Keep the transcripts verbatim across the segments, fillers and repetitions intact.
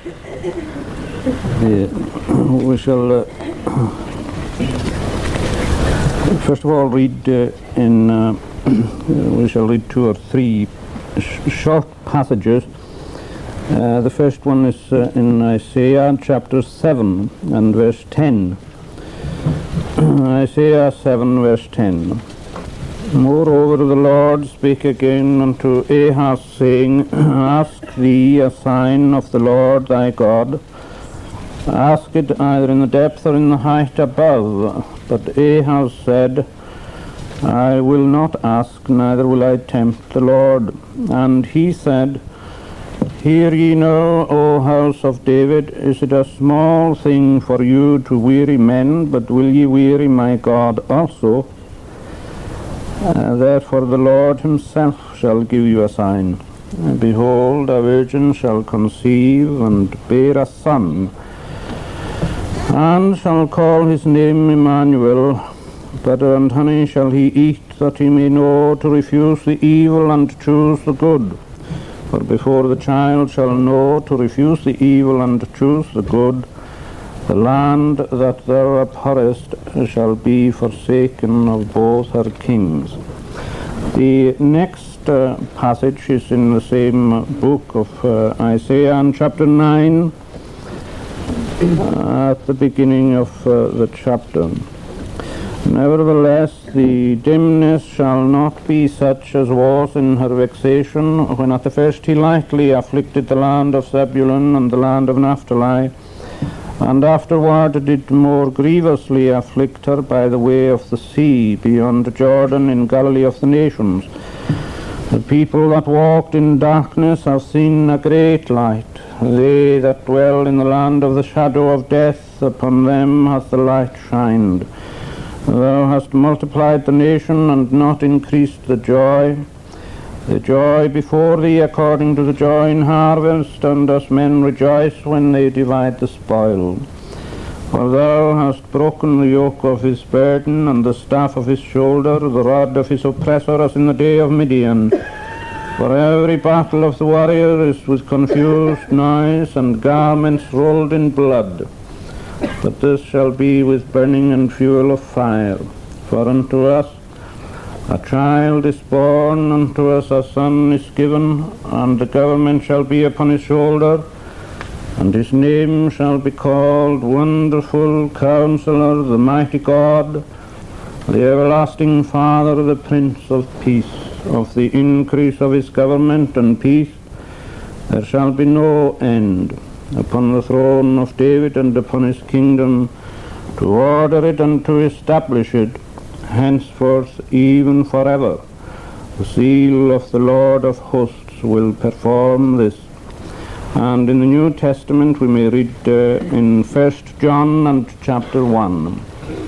Uh, we shall uh, first of all read uh, in, uh, we shall read two or three sh- short passages. Uh, the first one is uh, in Isaiah chapter seven and verse ten. Isaiah seven verse ten. Moreover the Lord spake again unto Ahaz, saying, Ask thee a sign of the Lord thy God. Ask it either in the depth or in the height above. But Ahaz said, I will not ask, neither will I tempt the Lord. And he said, Hear ye now, O house of David, is it a small thing for you to weary men, but will ye weary my God also? Uh, therefore the Lord himself shall give you a sign. And behold, a virgin shall conceive and bear a son, and shall call his name Emmanuel. Butter and honey shall he eat, that he may know to refuse the evil and choose the good. For before the child shall know to refuse the evil and choose the good, the land that thou abhorrest shall be forsaken of both her kings. The next uh, passage is in the same book of uh, Isaiah, in chapter nine, uh, at the beginning of uh, the chapter. Nevertheless, the dimness shall not be such as was in her vexation, when at the first he lightly afflicted the land of Zebulun and the land of Naphtali, and afterward did more grievously afflict her by the way of the sea, beyond Jordan, in Galilee of the nations. The people that walked in darkness have seen a great light. They that dwell in the land of the shadow of death, upon them hath the light shined. Thou hast multiplied the nation, and not increased the joy. The joy before thee according to the joy in harvest, and as men rejoice when they divide the spoil. For thou hast broken the yoke of his burden, and the staff of his shoulder, the rod of his oppressor, as in the day of Midian. For every battle of the warrior is with confused noise, and garments rolled in blood. But this shall be with burning and fuel of fire. For unto us a child is born, unto us a son is given, and the government shall be upon his shoulder, and his name shall be called Wonderful Counselor, the Mighty God, the Everlasting Father, the Prince of Peace. Of the increase of his government and peace there shall be no end, upon the throne of David and upon his kingdom, to order it and to establish it, henceforth even forever. The seal of the Lord of hosts will perform this. And in the New Testament we may read uh, in First John and chapter one.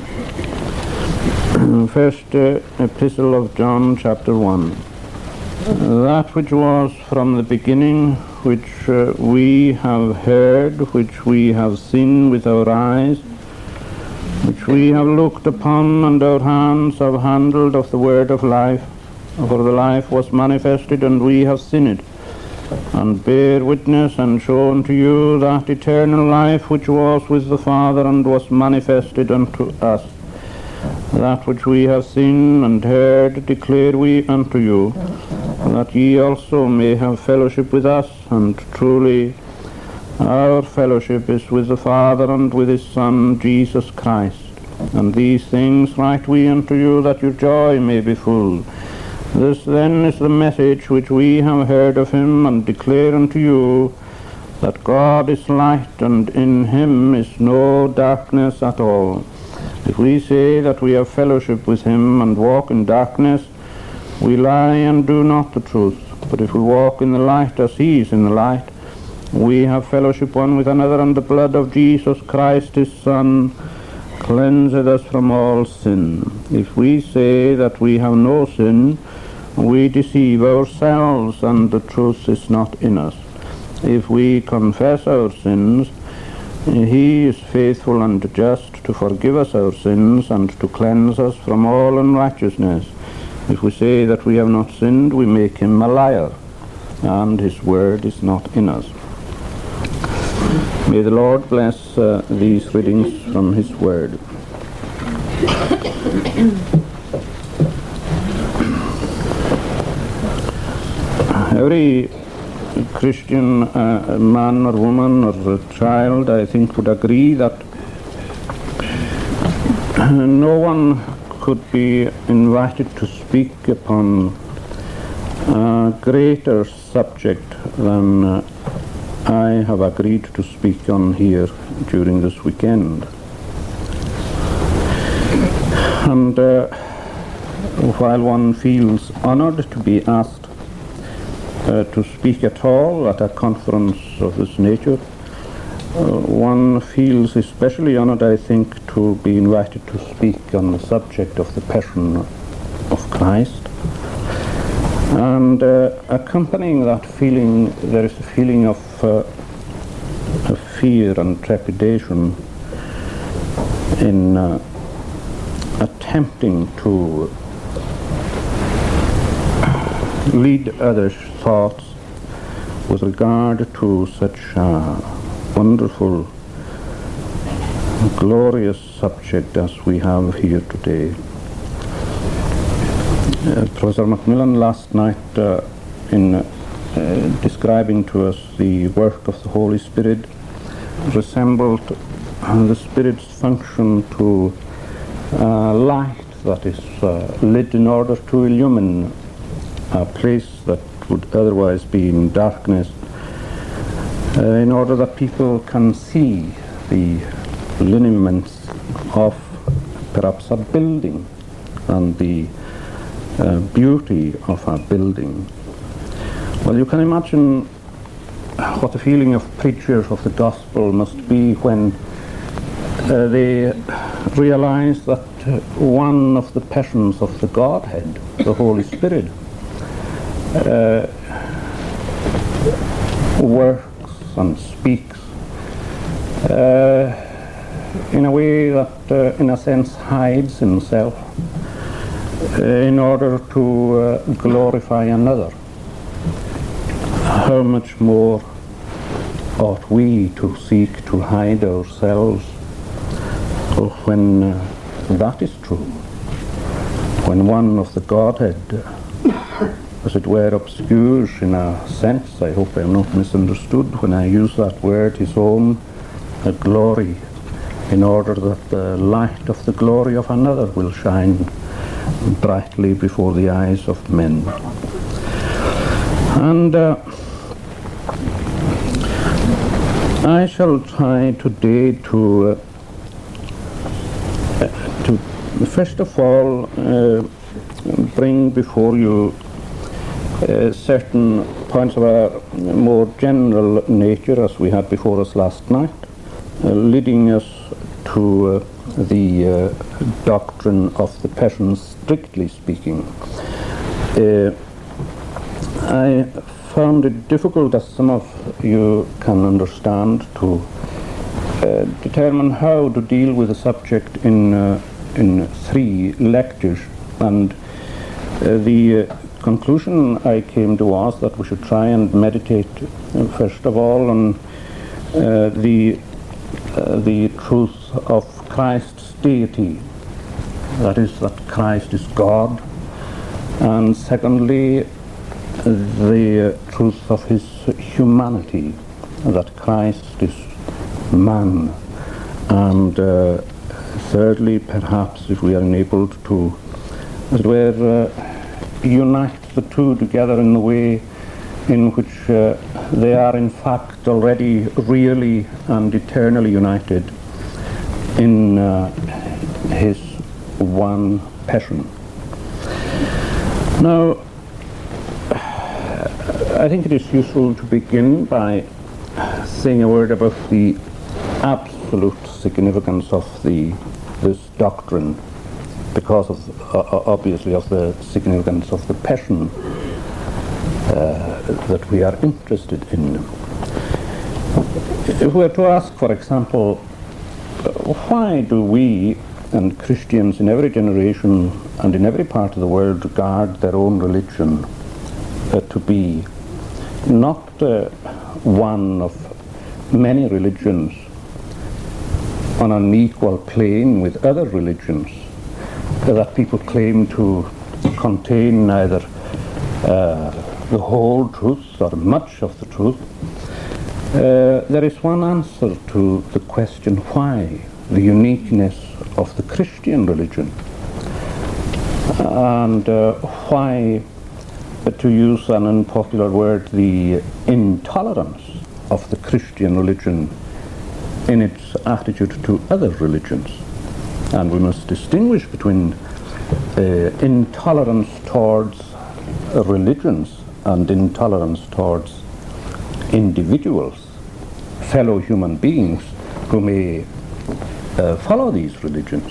First uh, Epistle of John, chapter one. That which was from the beginning, which uh, we have heard, which we have seen with our eyes, which we have looked upon, and our hands have handled of the word of life. For the life was manifested, and we have seen it, and bear witness, and show unto you that eternal life which was with the Father, and was manifested unto us. That which we have seen and heard declare we unto you, that ye also may have fellowship with us. And truly our fellowship is with the Father and with his Son Jesus Christ. And these things write we unto you, that your joy may be full. This then is the message which we have heard of him, and declare unto you, that God is light, and in him is no darkness at all. If we say that we have fellowship with him, and walk in darkness, we lie and do not the truth. But if we walk in the light as he is in the light, we have fellowship one with another, and the blood of Jesus Christ his Son cleanseth us from all sin. If we say that we have no sin, we deceive ourselves, and the truth is not in us. If we confess our sins, he is faithful and just to forgive us our sins, and to cleanse us from all unrighteousness. If we say that we have not sinned, we make him a liar, and his word is not in us. May the Lord bless uh, these readings from His Word. Every Christian uh, man or woman or child, I think, would agree that no one could be invited to speak upon a greater subject than uh, I have agreed to speak on here during this weekend. And uh, while one feels honored to be asked uh, to speak at all at a conference of this nature, uh, one feels especially honored, I think, to be invited to speak on the subject of the Passion of Christ. And uh, accompanying that feeling, there is a feeling of, uh, of fear and trepidation in uh, attempting to lead others' thoughts with regard to such a wonderful, glorious subject as we have here today. Uh, Professor Macmillan last night, uh, in uh, describing to us the work of the Holy Spirit, resembled uh, the Spirit's function to uh, light that is uh, lit in order to illumine a place that would otherwise be in darkness, uh, in order that people can see the lineaments of perhaps a building and the Uh, beauty of a building. Well, you can imagine what the feeling of preachers of the gospel must be when uh, they realize that uh, one of the passions of the Godhead, the Holy Spirit, uh, works and speaks uh, in a way that, uh, in a sense, hides himself in order to uh, glorify another. How much more ought we to seek to hide ourselves when uh, that is true, when one of the Godhead, uh, as it were, obscures in a sense, I hope I am not misunderstood when I use that word, his own uh, glory, in order that the light of the glory of another will shine brightly before the eyes of men. And uh, I shall try today to uh, to first of all uh, bring before you uh, certain points of a more general nature, as we had before us last night, uh, leading us to uh, the uh, doctrine of the Passion, strictly speaking. Uh, I found it difficult, as some of you can understand, to uh, determine how to deal with the subject in uh, in three lectures, and uh, the uh, conclusion I came to was that we should try and meditate uh, first of all on uh, the uh, the truth of Christ's deity, that is, that Christ is God, and secondly, the uh, truth of his humanity, that Christ is man, and uh, thirdly, perhaps, if we are enabled to, as it were, uh, unite the two together in the way in which uh, they are in fact already really and eternally united in uh, his one passion. Now, I think it is useful to begin by saying a word about the absolute significance of the this doctrine, because of uh, obviously of the significance of the passion uh, that we are interested in. If we were to ask, for example, why do we and Christians in every generation and in every part of the world regard their own religion uh, to be not uh, one of many religions on an equal plane with other religions that people claim to contain neither uh, the whole truth or much of the truth, uh, there is one answer to the question why the uniqueness of the Christian religion, and uh, why, uh, to use an unpopular word, the intolerance of the Christian religion in its attitude to other religions. And we must distinguish between uh, intolerance towards uh, religions and intolerance towards individuals, fellow human beings who may uh, follow these religions.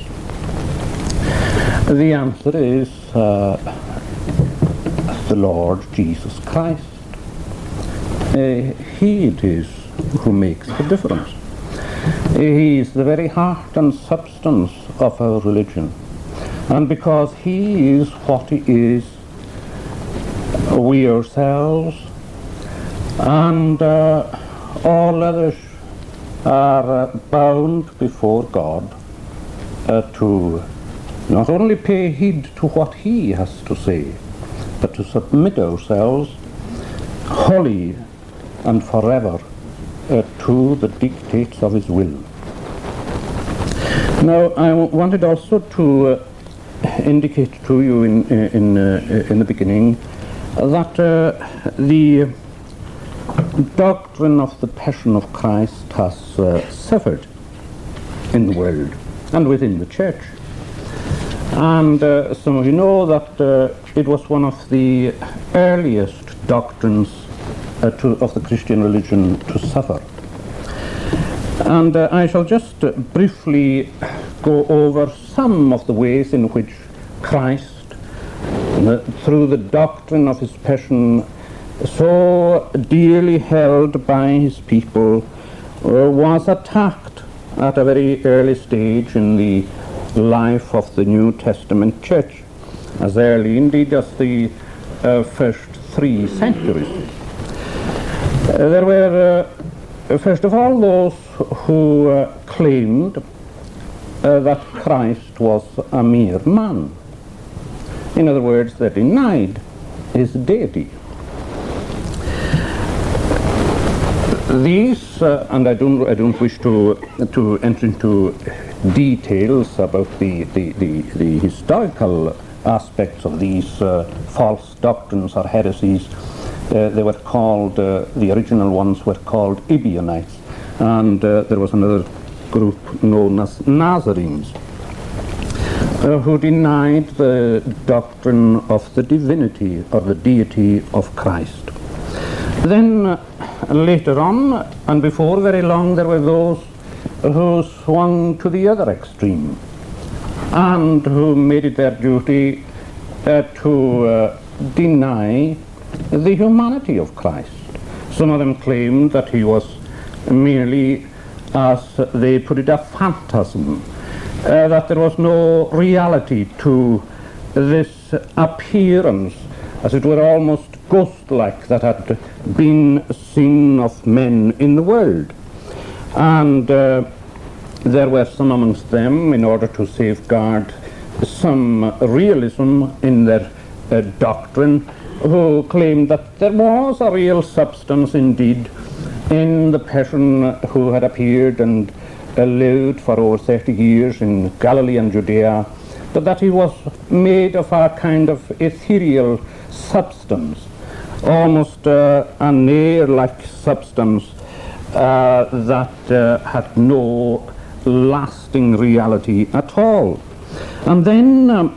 The answer is uh, the Lord Jesus Christ. Uh, he it is who makes the difference. He is the very heart and substance of our religion. And because he is what he is, we ourselves and uh, all others are uh, bound before God uh, to not only pay heed to what he has to say, but to submit ourselves wholly and forever uh, to the dictates of his will. Now, I wanted also to uh, indicate to you in, in, uh, in the beginning that uh, the doctrine of the Passion of Christ has uh, suffered in the world and within the church. And uh, some of you know that uh, it was one of the earliest doctrines uh, to, of the Christian religion to suffer. And uh, I shall just uh, briefly go over some of the ways in which Christ, uh, through the doctrine of his passion, so dearly held by his people, uh, was attacked at a very early stage in the life of the New Testament church, as early indeed as the uh, first three centuries. Uh, there were, uh, first of all, those who uh, claimed uh, that Christ was a mere man. In other words, they denied his deity. These, uh, and I don't, I don't wish to to enter into details about the the, the, the historical aspects of these uh, false doctrines or heresies. Uh, they were called, uh, the original ones were called Ebionites, and uh, there was another group known as Nazarenes, uh, who denied the doctrine of the divinity or the deity of Christ. Then uh, later on, and before very long, there were those who swung to the other extreme and who made it their duty uh, to uh, deny the humanity of Christ. Some of them claimed that he was merely, as they put it, a phantasm, uh, that there was no reality to this appearance, as it were almost ghost-like, that had been seen of men in the world. And uh, there were some amongst them, in order to safeguard some realism in their uh, doctrine, who claimed that there was a real substance indeed in the person who had appeared and uh, lived for over thirty years in Galilee and Judea, but that he was made of a kind of ethereal substance, almost uh, an air-like substance uh, that uh, had no lasting reality at all. And then um,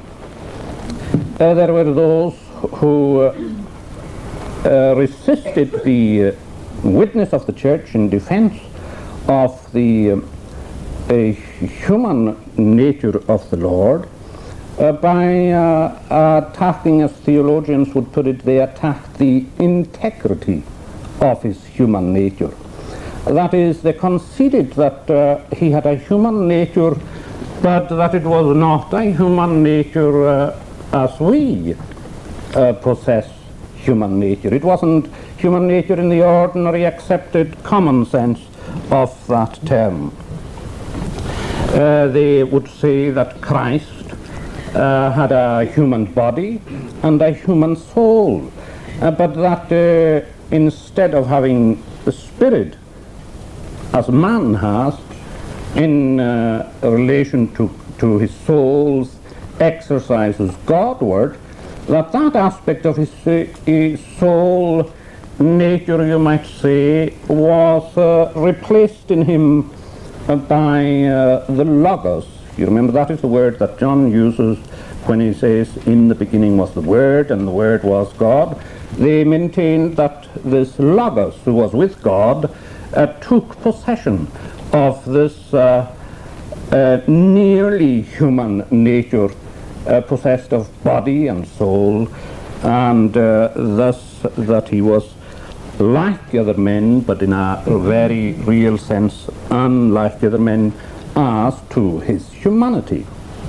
uh, there were those who uh, uh, resisted the uh, witness of the church in defense of the uh, human nature of the Lord, uh, by uh, attacking, as theologians would put it, they attacked the integrity of his human nature. That is, they conceded that uh, he had a human nature, but that it was not a human nature uh, as we uh, possess human nature. It wasn't human nature in the ordinary accepted common sense, of that term. Uh, they would say that Christ uh, had a human body and a human soul, uh, but that uh, instead of having the spirit as man has in uh, relation to, to his soul's exercises Godward, that that aspect of his, uh, his soul nature, you might say, was uh, replaced in him uh, by uh, the Logos. You remember that is the word that John uses when he says, in the beginning was the Word, and the Word was God. They maintained that this Logos, who was with God, uh, took possession of this uh, uh, nearly human nature, uh, possessed of body and soul, and uh, thus that he was like the other men, but in a very real sense unlike the other men as to his humanity.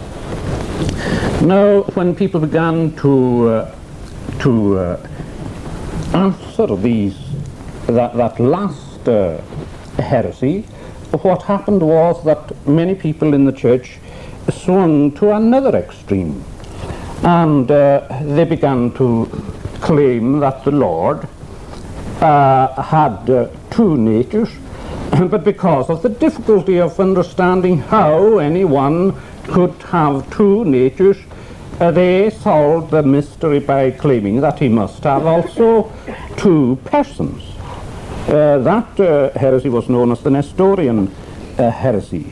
Now, when people began to uh, to uh, answer these that that last uh, heresy, what happened was that many people in the church swung to another extreme, and uh, they began to claim that the Lord Uh, had uh, two natures, but because of the difficulty of understanding how anyone could have two natures, uh, they solved the mystery by claiming that he must have also two persons. Uh, that uh, heresy was known as the Nestorian uh, heresy,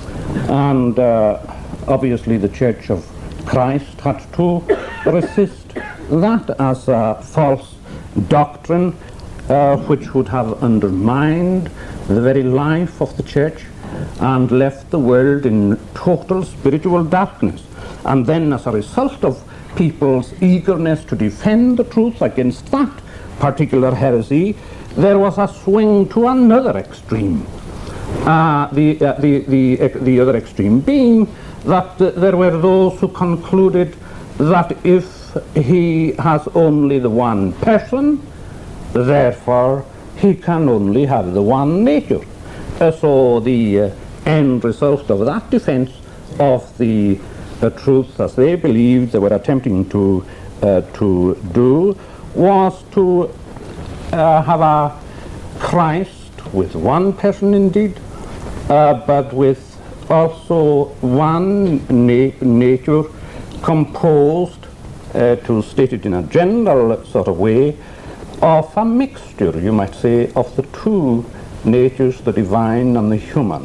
and uh, obviously the Church of Christ had to resist that as a false doctrine, Uh, which would have undermined the very life of the church and left the world in total spiritual darkness. And then, as a result of people's eagerness to defend the truth against that particular heresy, there was a swing to another extreme. Uh, the, uh, the, the, uh, the other extreme being that uh, there were those who concluded that if he has only the one person, therefore he can only have the one nature. Uh, so the uh, end result of that defense of the uh, truth, as they believed they were attempting to uh, to do, was to uh, have a Christ with one person indeed, uh, but with also one na nature composed, uh, to state it in a general sort of way, of a mixture, you might say, of the two natures, the divine and the human.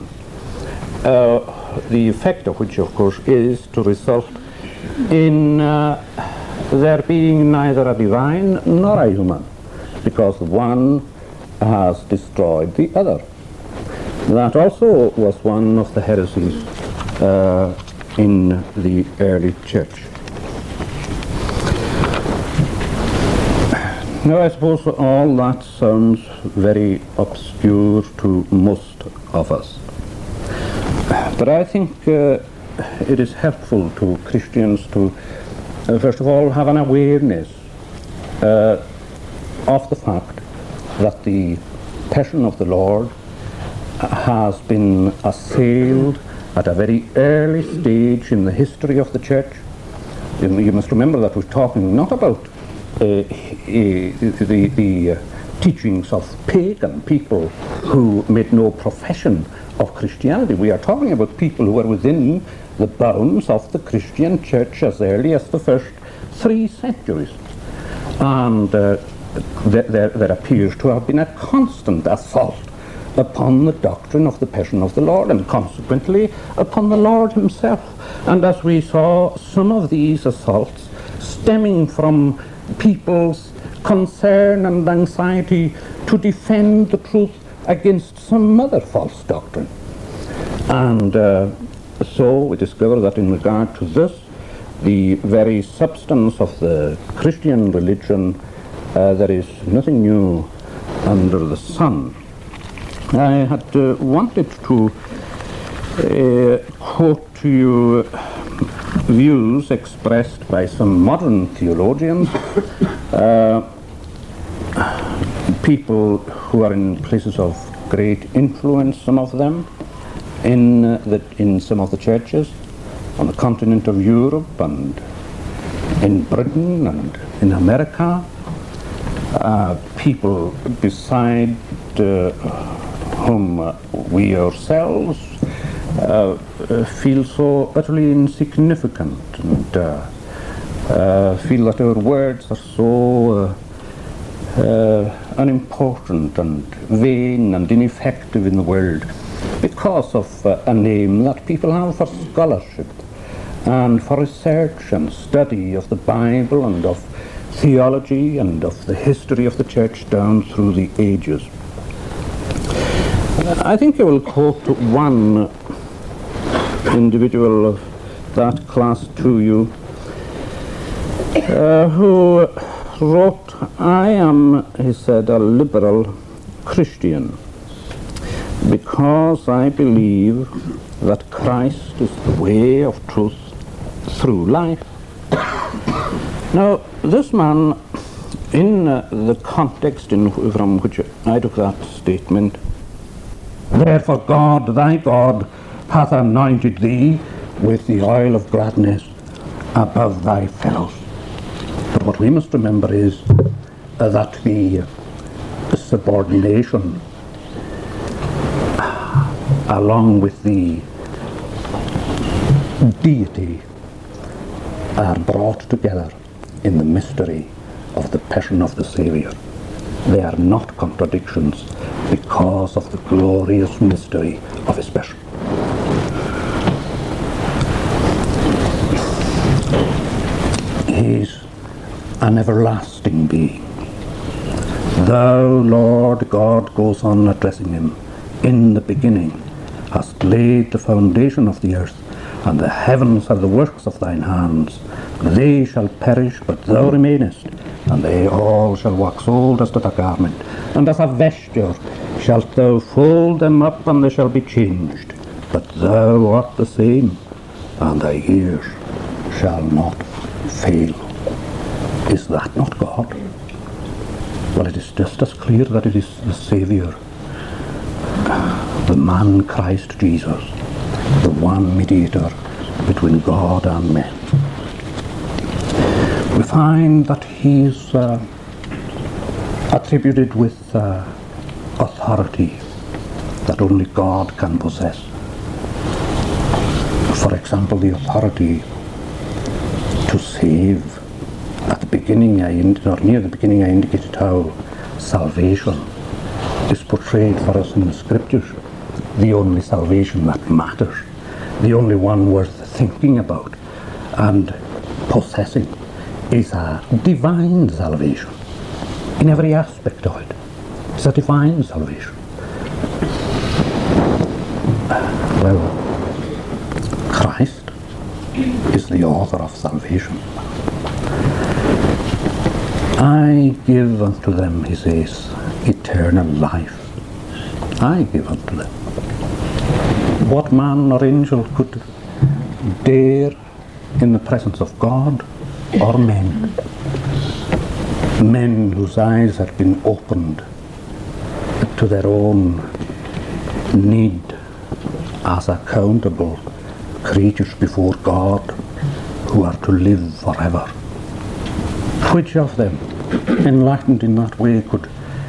Uh, the effect of which, of course, is to result in uh, there being neither a divine nor a human, because one has destroyed the other. That also was one of the heresies uh, in the early church. Now, I suppose all that sounds very obscure to most of us, but I think uh, it is helpful to Christians to, uh, first of all, have an awareness uh, of the fact that the person of the Lord has been assailed at a very early stage in the history of the church. You, you must remember that we're talking not about Uh, uh, the, the uh, teachings of pagan people who made no profession of Christianity. We are talking about people who are within the bounds of the Christian church as early as the first three centuries. And uh, th there, there appears to have been a constant assault upon the doctrine of the person of the Lord, and consequently upon the Lord himself. And as we saw, some of these assaults stemming from people's concern and anxiety to defend the truth against some other false doctrine. And uh, so we discover that in regard to this, the very substance of the Christian religion, uh, there is nothing new under the sun. I had uh, wanted to uh, quote to you views expressed by some modern theologians, uh, people who are in places of great influence, some of them, in, uh, the, in some of the churches on the continent of Europe and in Britain and in America. Uh, people beside uh, whom uh, we ourselves uh, uh, feel so utterly insignificant and uh, uh, feel that our words are so uh, uh, unimportant and vain and ineffective in the world because of uh, a name that people have for scholarship and for research and study of the Bible and of theology and of the history of the church down through the ages. I think I will quote one individual of that class to you uh, who wrote, "I am," he said, "a liberal Christian because I believe that Christ is the way of truth through life." Now, this man, in uh, the context in, from which I took that statement, "Therefore God, thy God, hath anointed thee with the oil of gladness above thy fellows." But what we must remember is uh, that the, the subordination along with the deity are brought together in the mystery of the passion of the Saviour. They are not contradictions because of the glorious mystery of his passion. He is an everlasting being. Thou, Lord God, goes on addressing him, in the beginning hast laid the foundation of the earth, and the heavens are the works of thine hands. They shall perish, but thou remainest, and they all shall wax old as a garment, and as a vesture shalt thou fold them up, and they shall be changed. But thou art the same, and thy years shall not fail. Is that not God? Well, it is just as clear that it is the Saviour, the man Christ Jesus, the one mediator between God and men. We find that he is uh, attributed with uh, authority that only God can possess. For example, the authority to save. At the beginning, I ind- or near the beginning, I indicated how salvation is portrayed for us in the Scriptures. The only salvation that matters, the only one worth thinking about and possessing, is a divine salvation in every aspect of it. It's a divine salvation. Well, Christ is the author of salvation. I give unto them, he says, eternal life. I give unto them. What man or angel could dare in the presence of God or men? Men whose eyes had been opened to their own need as accountable creatures before God who are to live forever. Which of them, enlightened in that way, could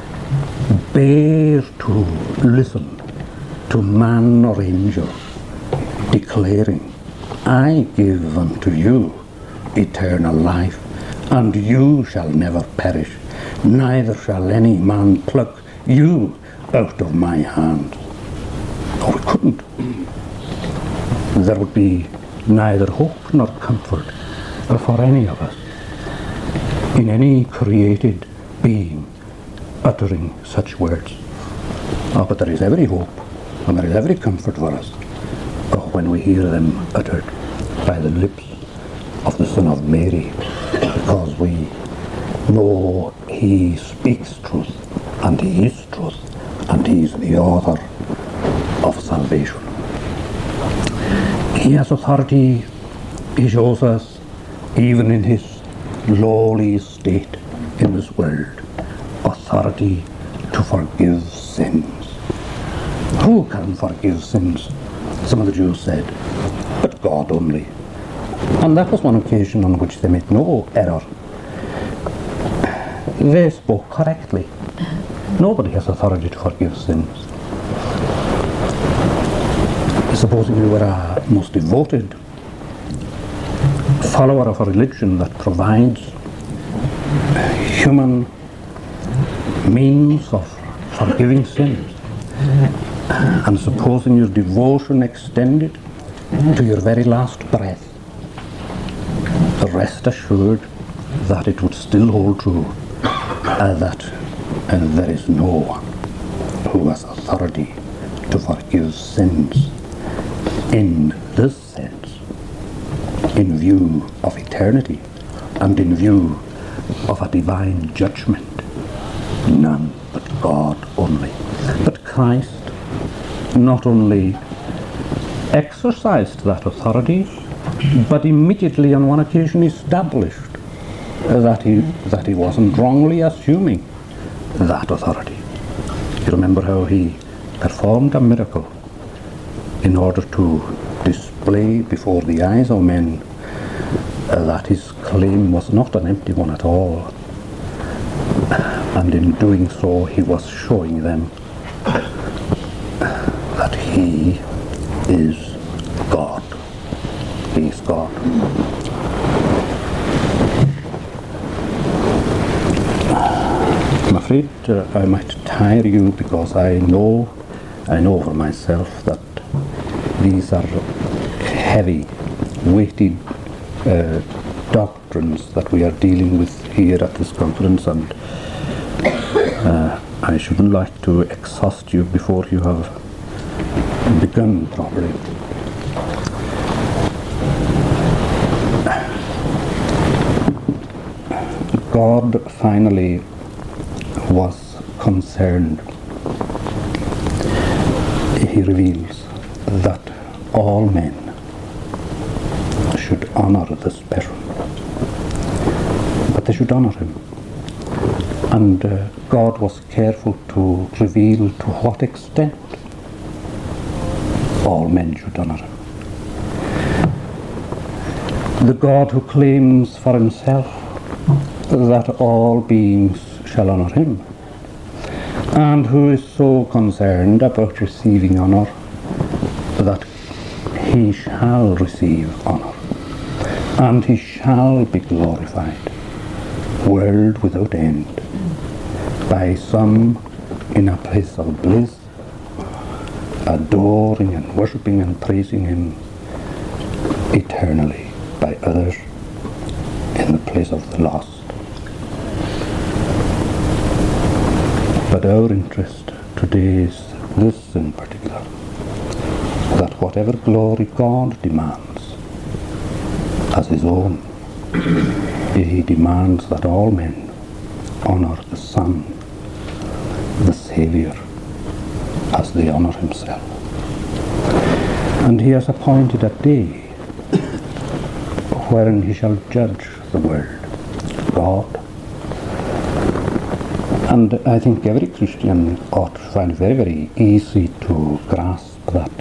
bear to listen to man or angel declaring, I give unto you eternal life, and you shall never perish, neither shall any man pluck you out of my hand? No, we couldn't. There would be neither hope nor comfort for any of us in any created being uttering such words. Oh, but there is every hope and there is every comfort for us oh, when we hear them uttered by the lips of the Son of Mary, because we know he speaks truth and he is truth and he is the author of salvation. He has authority, he shows us, even in his lowly state in this world, authority to forgive sins. Who can forgive sins? Some of the Jews said, but God only. And that was one occasion on which they made no error. They spoke correctly. Nobody has authority to forgive sins. Supposing you were a most devoted follower of a religion that provides human means of forgiving sins, and supposing your devotion extended to your very last breath, rest assured that it would still hold true, uh, that uh, there is no one who has authority to forgive sins in this sense, in view of eternity and in view of a divine judgment. None but God only. But Christ not only exercised that authority, but immediately on one occasion established that he, that he wasn't wrongly assuming that authority. You remember how he performed a miracle in order to display before the eyes of men uh, that his claim was not an empty one at all. And in doing so, he was showing them that he is God. He is God. I'm afraid uh, I might tire you, because I know, I know for myself that these are heavy, weighty uh, doctrines that we are dealing with here at this conference, and uh, I shouldn't like to exhaust you before you have begun properly. God finally was concerned. He reveals that all men should honor this person, but they should honor him. And uh, God was careful to reveal to what extent all men should honor him. The God who claims for himself that all beings shall honor him, and who is so concerned about receiving honor that he shall receive honor, and he shall be glorified, world without end, by some in a place of bliss, adoring and worshipping and praising him eternally, by others in the place of the lost. But our interest today is this in particular, that whatever glory God demands as his own, he demands that all men honor the Son, the Saviour, as they honor himself. And he has appointed a day wherein he shall judge the world, God. And I think every Christian ought to find it very, very easy to grasp that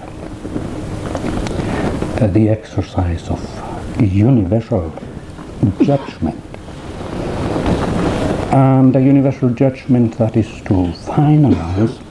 uh, the exercise of universal judgment, and a universal judgment that is to finalize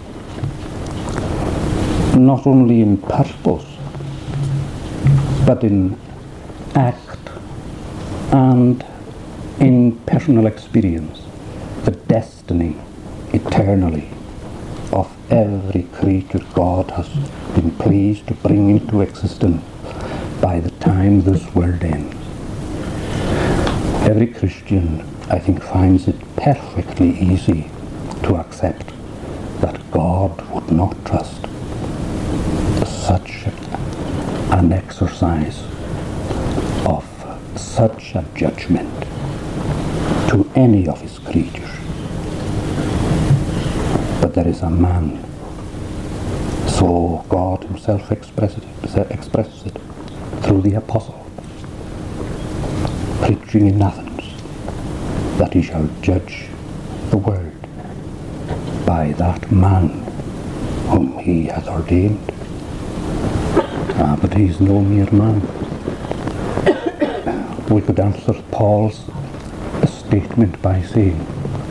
not only in purpose but in act and in personal experience the destiny eternally of every creature God has been pleased to bring into existence by the time this world ends. Every Christian, I think, finds it perfectly easy to accept that God would not trust such an exercise of such a judgment to any of his creatures. But there is a man, so God himself expresses it, expresses it through the apostle, preaching in Athens, that he shall judge the world by that man whom he hath ordained. Ah, but he is no mere man. We could answer Paul's statement by saying,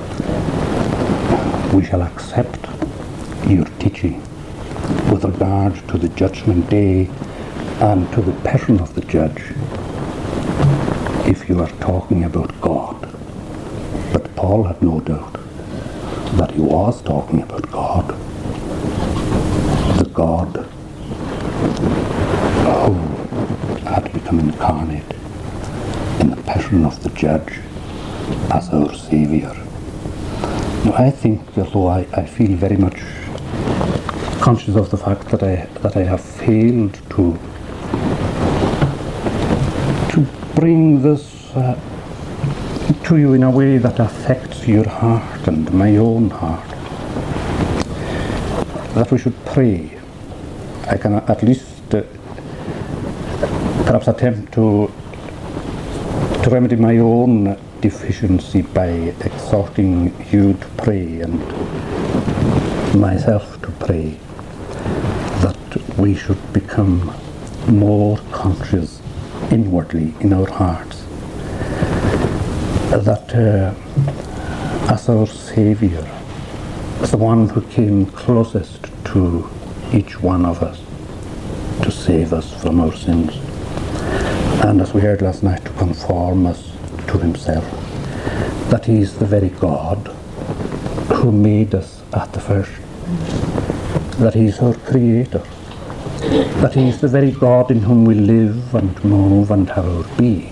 we shall accept your teaching with regard to the judgment day and to the passion of the judge if you are talking about God. But Paul had no doubt that he was talking about God, the God who had become incarnate in the passion of the judge as our Saviour. Now, I think, although I, I feel very much conscious of the fact that I that I have failed to to bring this uh, to you in a way that affects your heart and my own heart, that we should pray. I can at least uh, perhaps attempt to to remedy my own deficiency by exhorting you to pray and myself to pray, that we should become more conscious inwardly in our hearts that uh, as our Saviour, as the one who came closest to each one of us to save us from our sins, and as we heard last night, to conform us to himself, that he is the very God who made us at the first, that he is our Creator, that he is the very God in whom we live and move and have our being,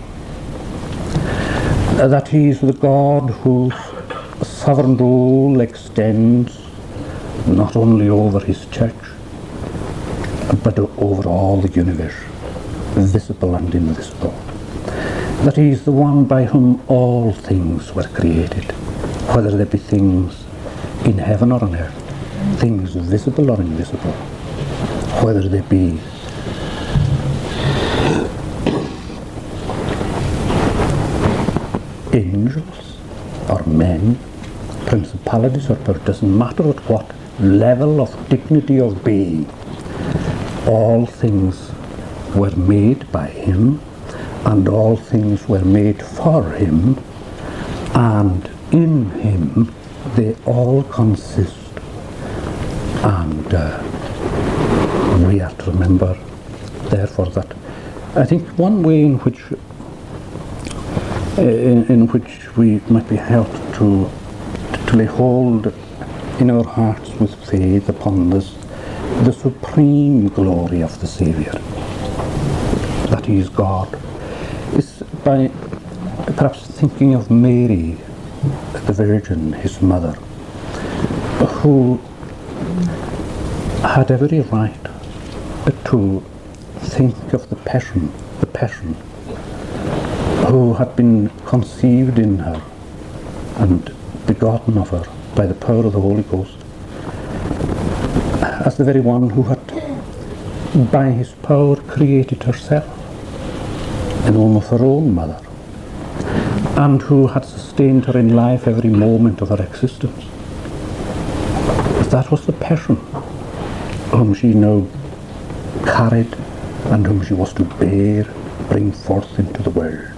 that he is the God whose sovereign rule extends not only over his church, but over all the universe, visible and invisible, that he is the one by whom all things were created, whether they be things in heaven or on earth, things visible or invisible, whether they be angels or men, principalities or powers, doesn't matter at what level of dignity of being, all things were made by him, and all things were made for him, and in him they all consist. And uh, we have to remember, therefore, that I think one way in which uh, in, in which we might be helped to to lay hold in our hearts with faith upon this, the supreme glory of the Saviour, that he is God, is by perhaps thinking of Mary, the Virgin, his mother, who had every right to think of the passion, the passion, who had been conceived in her and begotten of her by the power of the Holy Ghost, as the very one who had by his power created herself in the womb of her own mother, and who had sustained her in life every moment of her existence. That was the passion whom she now carried and whom she was to bear, bring forth into the world.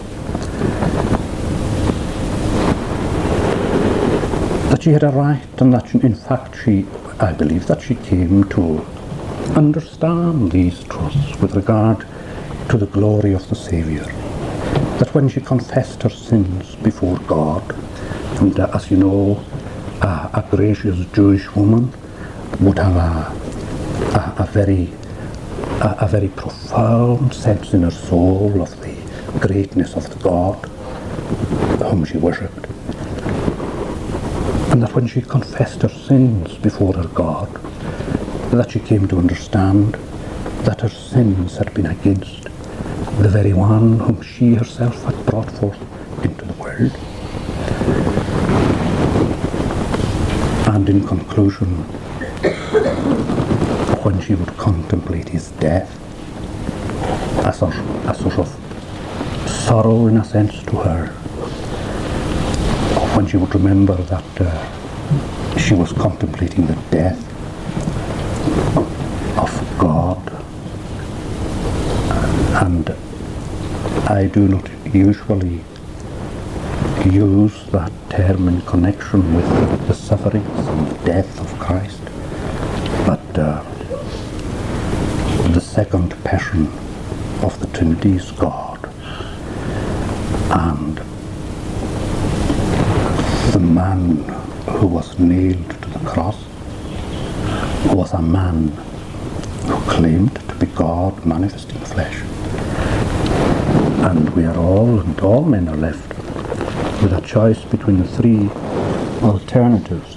That she had a right, and that she, in fact she, I believe that she came to understand these truths with regard to the glory of the Saviour. That when she confessed her sins before God, and uh, as you know, uh, a gracious Jewish woman would have a, a, a very a, a very profound sense in her soul of the greatness of the God whom she worshipped. And that when she confessed her sins before her God, that she came to understand that her sins had been against the very one whom she herself had brought forth into the world. And in conclusion, when she would contemplate his death as a, a sort of sorrow in a sense to her, when she would remember that uh, she was contemplating the death of God, and I do not usually use that term in connection with the sufferings and death of Christ, but uh, the second passion of the Trinity is God, and the man who was nailed to the cross was a man who claimed to be God manifest in the flesh. And we are all, and all men are left with a choice between the three alternatives.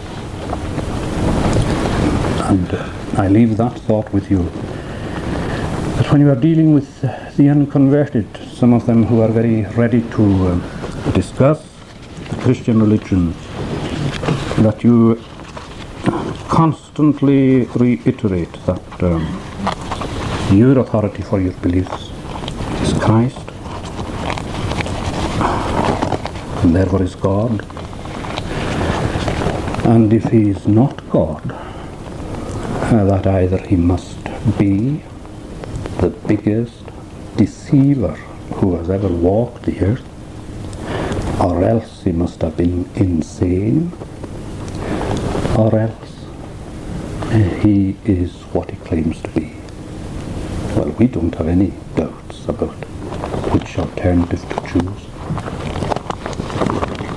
And uh, I leave that thought with you, that when you are dealing with the unconverted, some of them who are very ready to uh, discuss the Christian religion, that you constantly reiterate that um, your authority for your beliefs is Christ, and therefore is God. And if he is not God, uh, that either he must be the biggest deceiver who has ever walked the earth, or else he must have been insane, or else he is what he claims to be. Well, we don't have any doubts about which alternative to choose.